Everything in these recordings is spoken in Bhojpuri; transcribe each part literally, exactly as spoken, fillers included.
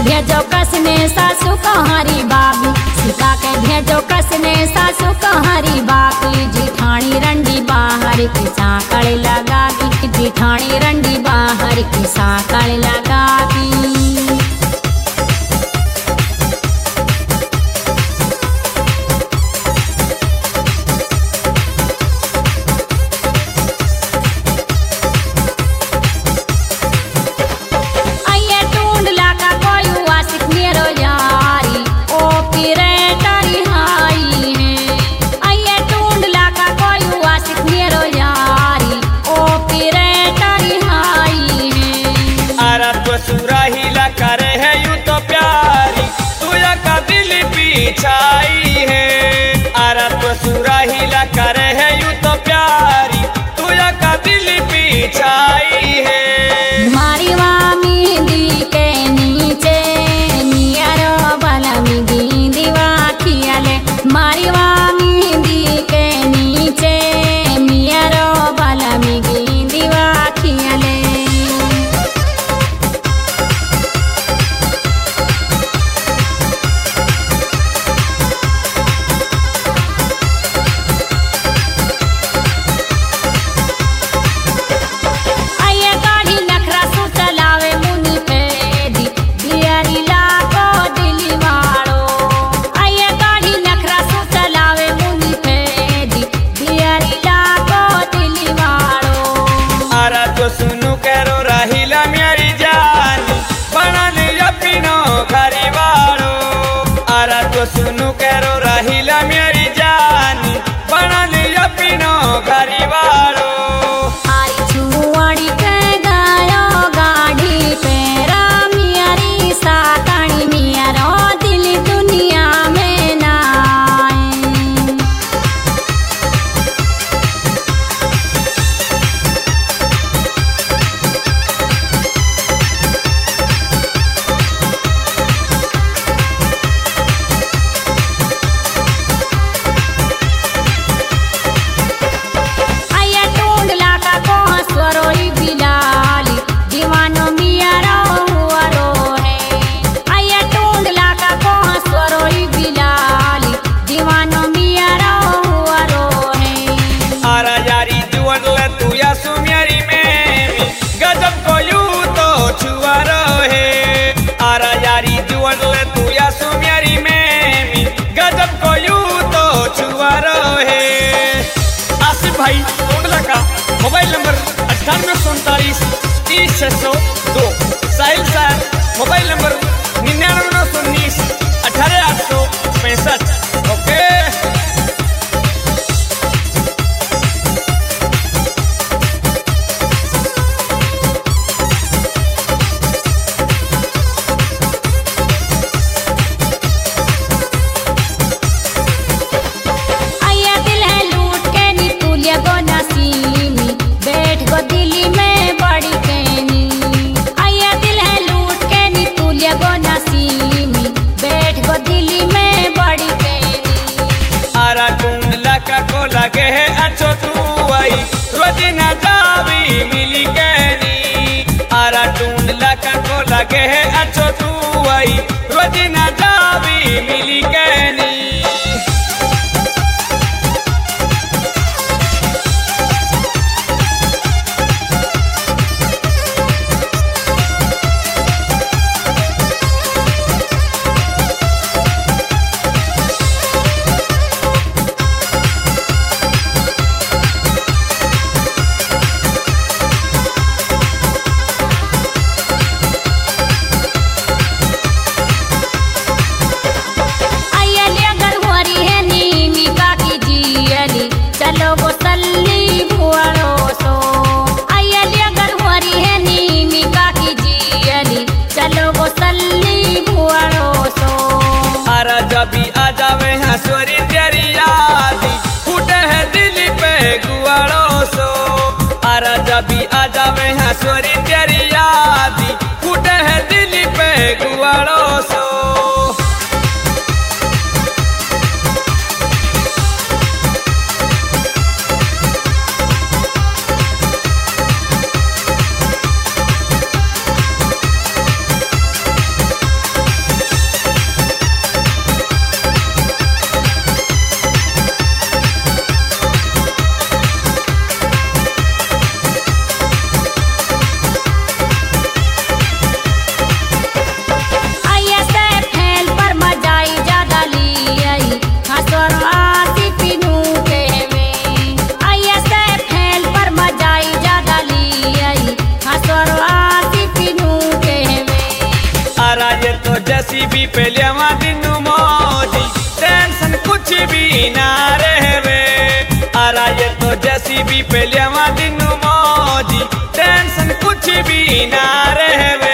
भेजो कसने सासू कहारी बाबी, सिखा के भेजो कसने सासू कहारी बाकी। जिठानी रंडी बाहर की साकड़ लगागी, जिठानी रंडी बाहर की साकड़ लगागी। करे है यूं तो प्यारी तुझा का दिल पीछाई है। आरा तो सुराहीला करे है यूं तो प्यारी तुझा का दिल पीछाई है। मारी वामी दी के नीचे नियरो बलमी दी दीवा खियाले, मारी वामी दी के नीचे नियरो बलमी दी दीवा खियाले। सुनु करो राहिला मेरी जान बना लिया पिनो घरी वालो। आरा तो सुनु करो राहिला मेरी जान बना लिया पिनो घरी वालो। आई छुआड़ी के गायो गाड़ी पे रामियारी सातानी मियारो दिल दुनिया में नाए। सुमियारी में गजब को यूं तो छुआ रहे। आरा यारी जुअन ले तू या सुमियारी में गजब को यूं तो छुआ रहे। आसिफ भाई टोंडला का मोबाइल नंबर अट्ठानवे सौ उनतालीस तीस छह सौ दो। साहिल सर मोबाइल नंबर निन्यानवे नौ सौ उन्नीस अठारह आठ सौ पैंसठ। ओके को लगे है अच्छो तू आई रोज न जावी मिली कहनी। आरा टूंड लका को लगे है अच्छो तू आई रोज न जावी मिली कहनी। ये तो जैसी भी पहले दिन मौजी टेंशन कुछ भी ना रहवे। आरा ये तो जैसी भी पहले दिन मौजी टेंशन कुछ भी ना रहवे।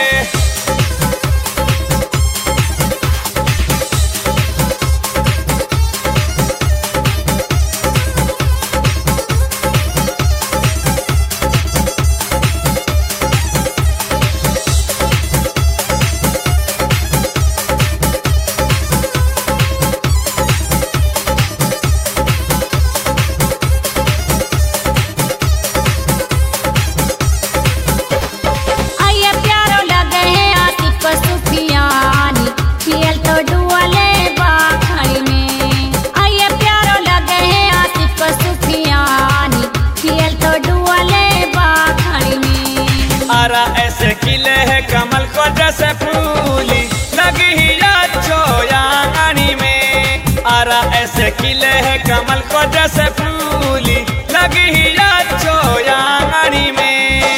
आरा ऐसे खिले है कमल को जैसे फूली लगी ही अच्छो आंगनी में। आरा ऐसे खिले है कमल को जैसे फूली लगी ही अच्छो आंगनी में।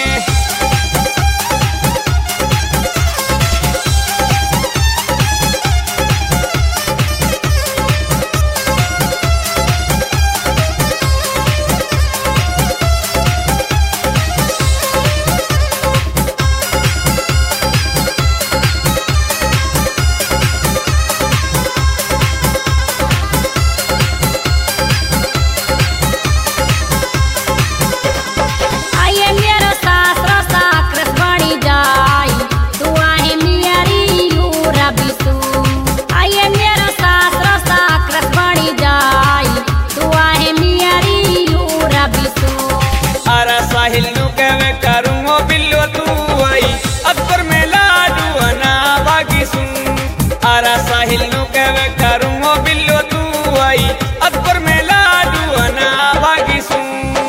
साहिल नु कहवे करूँगो बिल्लो तू आई अकबर में लाडू अना बागी सुन। आरा साहिल नु कहवे करूँगो बिल्लो तू आई अकबर में लाडू अना बागी सुन।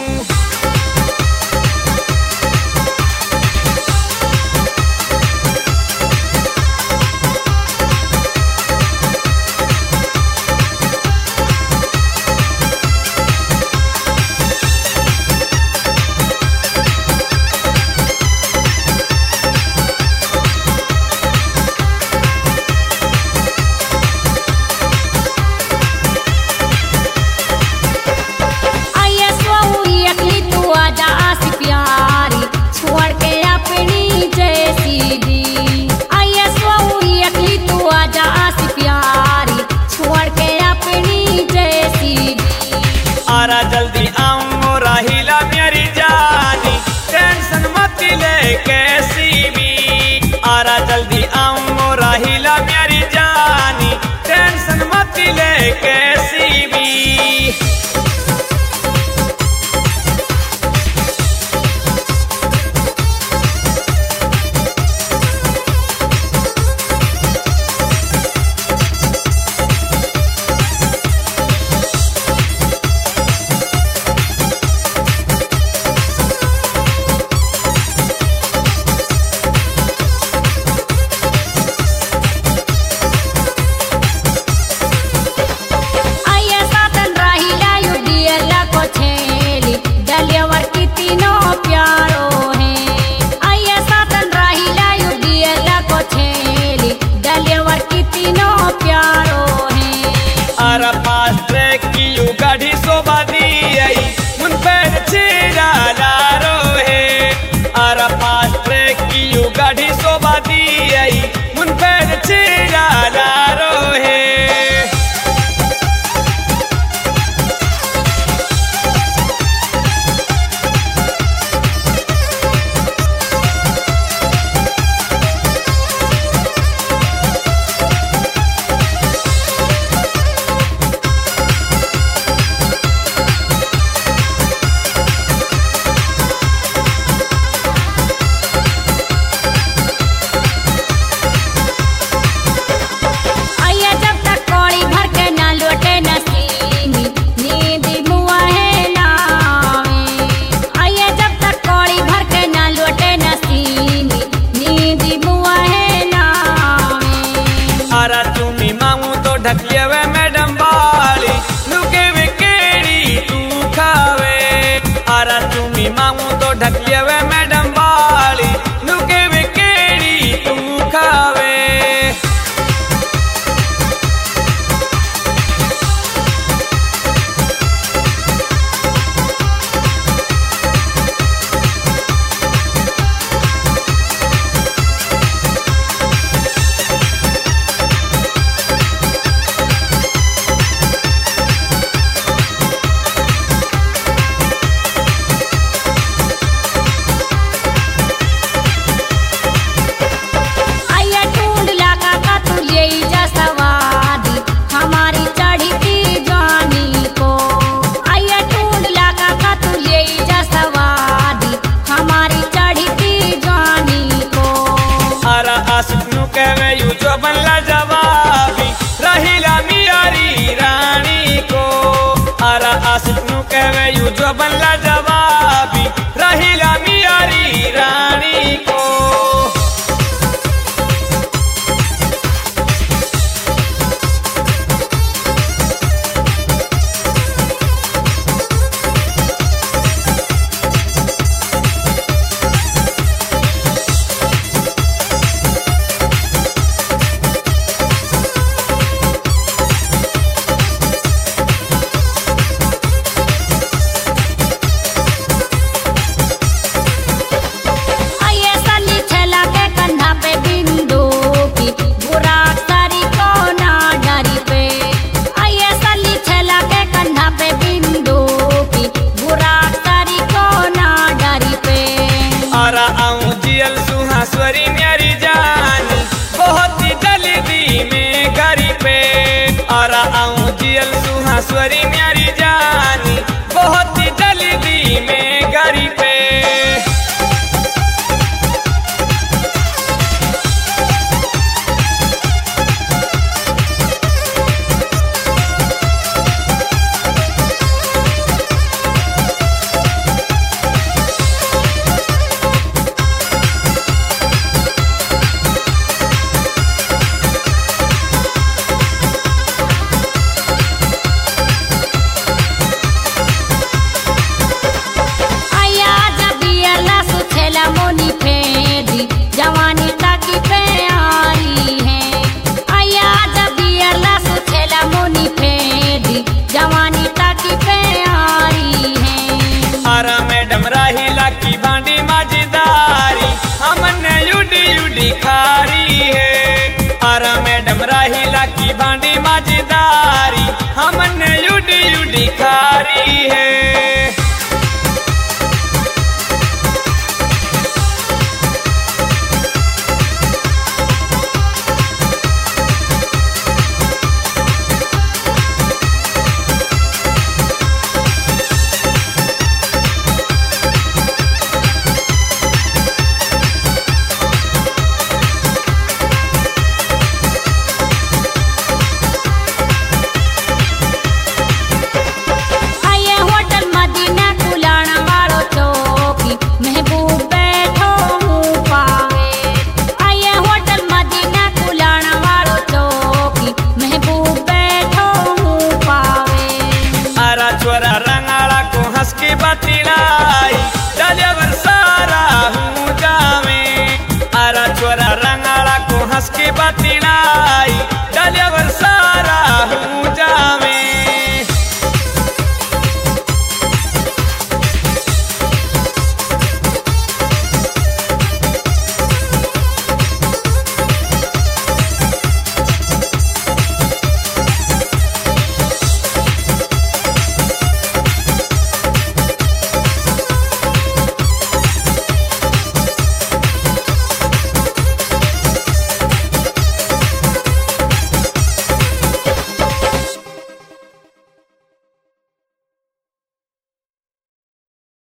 आरा जल्दी आऊंगो राहिला मेरी जानी टेंशन मत ले कैसी भी। आरा जल्दी आऊंगो राहिला मेरी जानी टेंशन मत ले कैसी भी। आरा पास ट्रैक की यू गाड़ी शोभा दी आई मुन पर छेड़ा लारो है। आरा पास ट्रैक की यू गाड़ी शोभा दी आई मुन पर छेड़ा लारो है। ढकियावे मैडम बाली नुके वे केड़ी तू खावे। आरा तुम्ही मामू तो ढकियावे मैडम बाली नुके वे केड़ी तू खावे। कहवे यू जो बनला जवाबी रहीला मियारी रानी को। आरा आशिक नु कहवे यू जो बनला जवाबी रहीला मियारी रानी को। सुहासवरी मेरी जानी बहुत ही जल्दी में घरी पे। आरा आऊं जियल सुहासवरी मेरी जानी बहुत ही जल्दी में घरी पे। जवानी ताकी पे आई है आया जबियला सुछेला मोनी फेदी जवानी ताकी पे आई है। आरा मैडम राहिला की भांडी माजीदारी हमने युडी युडी खारी है। आरा मैडम राहिला की भांडी माजीदारी हमने युडी युडी खारी है। बतिलाई डालिया सारा हूँ जावे। आरा छोरा रंगाला को हंस के बतिलाई